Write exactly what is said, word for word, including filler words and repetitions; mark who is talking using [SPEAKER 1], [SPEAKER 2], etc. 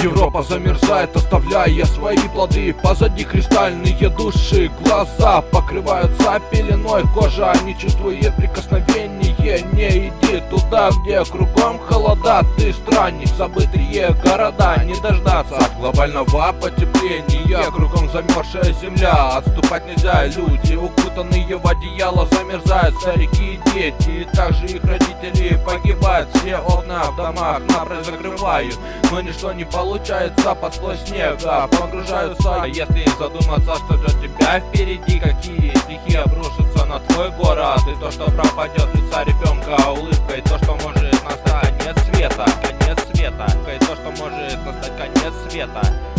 [SPEAKER 1] Европа замерзает, оставляя свои плоды. Позади кристальные души, глаза покрываются пеленой. Кожа не чувствует прикосновения. Не иди туда, где кругом холода. Ты странник, забытые города. Не дождаться глобального потепления. Кругом замерзшая земля, отступать нельзя. Люди, укутанные в одеяло, замерзают. Старики и дети, и также их родители погибают. Все окна в домах напрочь закрывают, но ничто не получается под слой снега. Погружаются, если задуматься, что ждет тебя впереди. Какие стихи обрушатся на твой город. И то, что пропадет с лица ребенка улыбкой. То, что может настать конец света, конец света. И то, что может настать конец света.